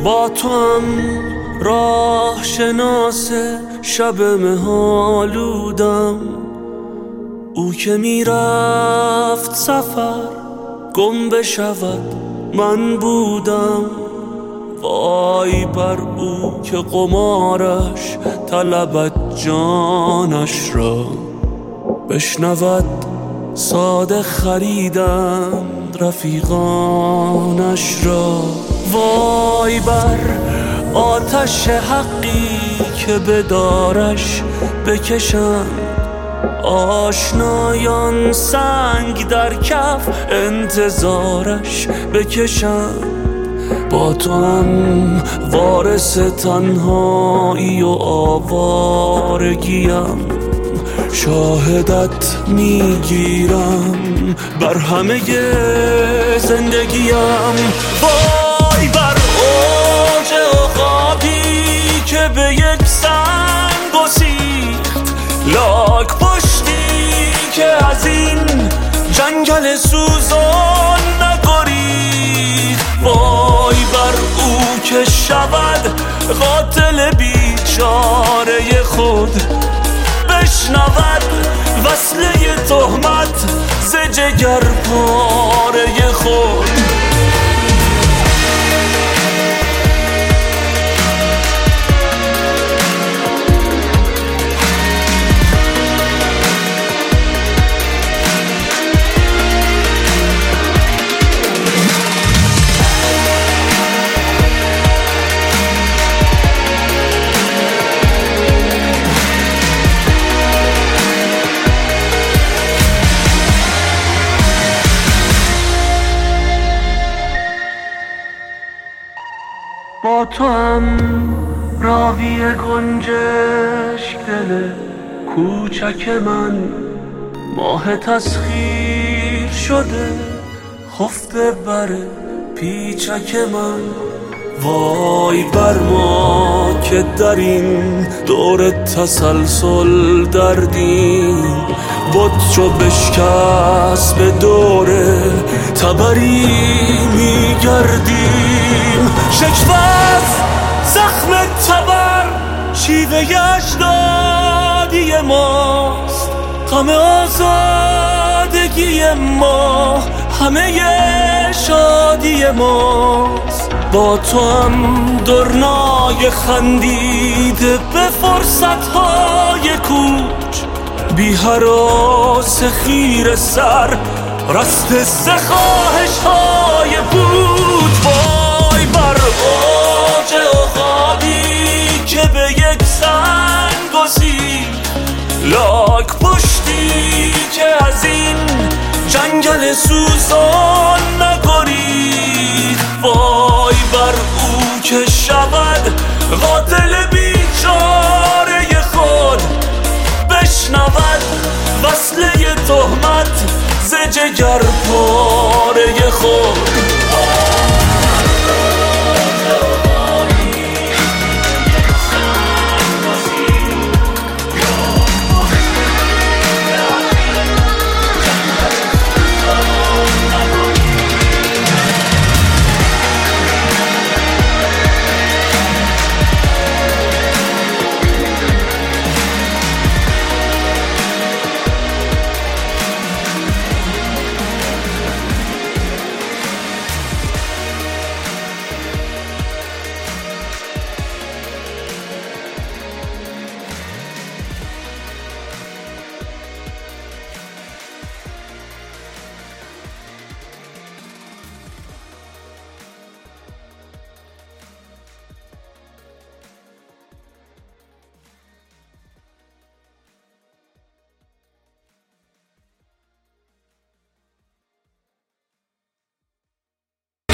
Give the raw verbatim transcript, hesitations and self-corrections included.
با تو هم راه شناس شب مهالودم، او که میرفت سفر گم بشود من بودم. وای بر او که قمارش طلبد جانش را، بشنود ساده خریدند رفیقانش را. وای بر آتش حقی که به دارش بکشند آشنایان، سنگ در کف انتظارش بکشند. با تو هم وارث تنهایی و آوارگیم، شاهدت میگیرم بر همه زندگیم. وای بر اوج عقابی که به یک سنگ گسیخت، لاک پشتی که از این جنگل سوزان نگریخت. وای بر او که شود قاتل بیچاره خود، بشنود وصله تهمت ز جگر پاره خود. با تو هم راوی گنجشک دل کوچک من، ماه تسخیر شده خفته بر پیچک من. وای بر ما که در این دور تسلسل دردیم، بود چو بشکست به دور تبری میگردیم. شکوت زخم تبر شیوه اجدادی ماست، غم آزادگی ما همه شادی ماست. با تو هم درنای خندیده به فرصتهای کوچ، بی هراس خیر سر رست سخواهش های بود. وای بر اوج عقابی که به یک سنگ گسیخت، لاک پشتی که از این جنگل سوزان نگریخت. وای بر او که شود قاتل بیچاره خود، بشنود وصله تهمت ز جگر پاره خود.